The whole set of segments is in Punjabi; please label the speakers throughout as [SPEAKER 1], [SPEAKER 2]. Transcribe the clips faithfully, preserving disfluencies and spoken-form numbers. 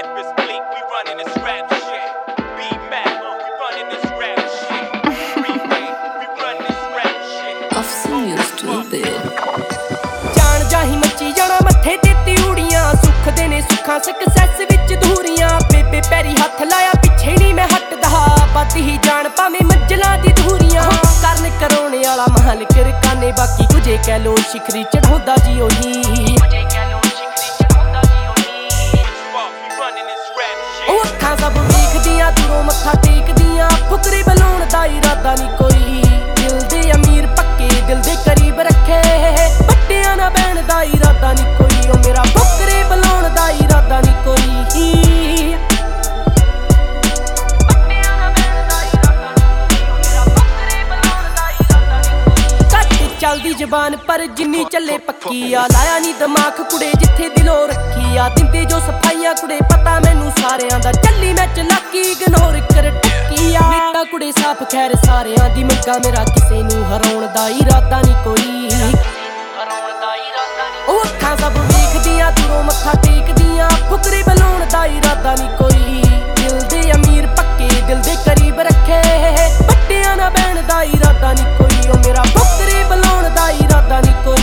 [SPEAKER 1] Memphis Bleak, we running this rap shit. B-Mac, we running this rap shit. Freeway, we running this rap shit.
[SPEAKER 2] I've seen you stupid.
[SPEAKER 3] ਜਾਣ ਜਾਹੀ ਮੱਚੀ ਜਾਣਾ ਮੱਥੇ ਤੇ ਤਿਉੜੀਆਂ ਸੁੱਖ ਦੇ ਨੇ ਸੁੱਖਾਂ ਸਕਸੈਸ ਵਿੱਚ ਧੂਰੀਆਂ ਬੇਬੇ ਪੈਰੀ ਹੱਥ ਲਾਇਆ ਪਿੱਛੇ ਨਹੀਂ ਮੈਂ ਹਟਦਾ ਵੱਧ ਹੀ ਜਾਣ ਭਾਵੇਂ ਮੰਜ਼ਲਾਂ ਦੀ ਧੂਰੀਆਂ ਕਰਨ ਕਰਾਉਣੇ ਵਾਲਾ ਮਾਲਕ ਰਕਾਨੇ ਬਾਕੀ ਕੁਝੇ ਕਹਿ ਲੋ ਸ਼ਿਖਰੀ ਚੜਾਉਂਦਾ ਜੀ ਉਹੀ ਕੁਝੇ ਕਹਿ ਲੋ ਸ਼ਿਖਰੀ ਚੜਾਉਂਦਾ ਜੀ ਉਹੀ ਉਹ ਅੱਖਾਂ ਸਭ ਵੇਖਦੀਆਂ ਦੂਰੋਂ ਮੱਥਾ ਟੇਕਦੀਆਂ ਫੁਕਰੀ ਬਲਾਉਣ ਦਾ ਇਰਾਦਾ ਨਹੀਂ ਕੋਈ ਦਿਲ ਦੇ ਅਮੀਰ ਪੱਕੇ ਦਿਲ ਦੇ ਕਰੀਬ ਰੱਖੇ ਬੱਟਿਆਂ ਨਾ ਬਹਿਣ ਦਾ ਇਰਾਦਾ ਨਹੀਂ ਕੋਈ ਉਹ ਮੇਰਾ ਫੁਕਰੀ ਬਲਾਉਣ ਦਾ ਇਰਾਦਾ ਨਹੀਂ ਕੋਈ ਚੱਲਦੀ ਜ਼ਬਾਨ ਪਰ ਜਿੰਨੀ ਚੱਲੇ ਪੱਕੀ ਆ ਲਾਇਆ ਨੀ ਦਿਮਾਗ ਕੁੜੇ ਜਿੱਥੇ ਦਿਲੋਂ ਰੱਖੀ ਆ ਦਿੰਦੇ ਜੋ ਸਫਾਈਆਂ ਕੁੜੇ ਪਤਾ ਮੈਨੂੰ ਸਾਰਿਆਂ ਦਾ ਚੱਲੀ ਮੈਂ ਚਲਾਕੀ ਇਗਨੋਰ ਕਰ ਟੱਕੀ ਆ ਨੀਤਾ ਕੁੜੇ ਸਾਫ ਖੈਰ ਸਾਰਿਆਂ ਦੀ ਮੰਗਾ ਮੇਰਾ ਕਿਸੇ ਨੂੰ ਹਰਾਉਣ ਦਾ ਇਰਾਦਾ ਨਹੀਂ ਕੋਈ ਉਹ ਅੱਖਾਂ ਸਭ ਵੇਖਦੀਆਂ ਦੂਰੋਂ ਮੱਥਾ ਟੇਕਦੀਆਂ ਫੁਕਰੀ ਬਲਾਉਣ ਦਾ ਇਰਾਦਾ ਨਹੀਂ ਕੋਈ ਦਿਲ ਦੇ ਅਮੀਰ ਪੱਕੇ ਦਿਲ ਦੇ ਕਰੀਬ ਰੱਖੇ ਬੱਟਿਆਂ ਨਾ ਬਹਿਣ ਦਾ ਇਰਾਦਾ ਨਹੀਂ ਕੋਈ ਉਹ ਮੇਰਾ ਫੁਕਰੀ ਬਲਾਉਣ ਦਾ ਇਰਾਦਾ ਨਹੀਂ ਕੋਈ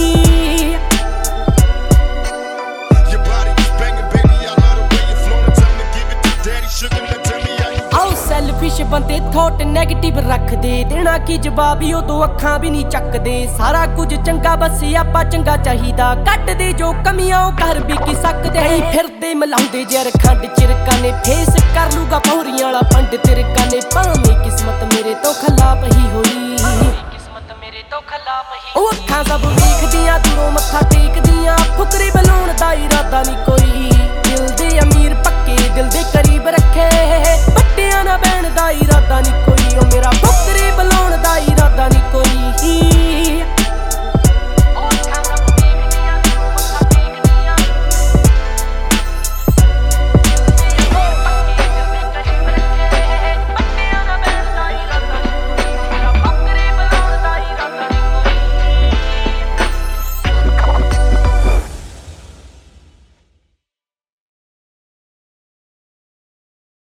[SPEAKER 3] ਆਓ ਸੈਲਫਿਸ਼ ਬੰਦੇ ਥੋਟ ਨੈਗੇਟਿਵ ਰੱਖਦੇ ਦੇਣਾ ਕੀ ਜਵਾਬ ਉਦੋਂ ਅੱਖਾਂ ਵੀ ਨਹੀਂ ਚੱਕਦੇ ਸਾਰਾ ਕੁਝ ਚੰਗਾ ਬਸ ਆਪਾਂ ਚੰਗਾ ਚਾਹੀਦਾ ਕੱਟਦੇ ਜੋ ਕਮੀਆਂ ਉਹ ਕਰ ਵੀ ਕੀ ਸਕਦੇ ਫਿਰਦੇ ਮਲਾਉਂਦੇ ਜ਼ਰ ਖੰਡ ਚਿਰਕਾਂ ਨੇ ਫੇਸ ਕਰ ਲੂਗਾ ਪੌਰੀਆਂ ਵਾਲਾ ਪੰਡ ਤਿਰਕਾਂ ਨੇ ਭਾਵੇਂ ਕਿਸਮਤ ਮੇਰੇ ਤੋਂ ਖਲਾਪ ਹੀ ਹੋਈ ਉਹ ਅੱਖਾਂ ਸਭ ਵੇਖਦੀਆਂ ਦੂਰੋਂ ਮੱਥਾ ਟੇਕਦੀਆਂ ਫੁਕਰੀ ਬਲਾਉਣ ਦਾ ਇਰਾਦਾ ਨਹੀਂ ਕੋਈ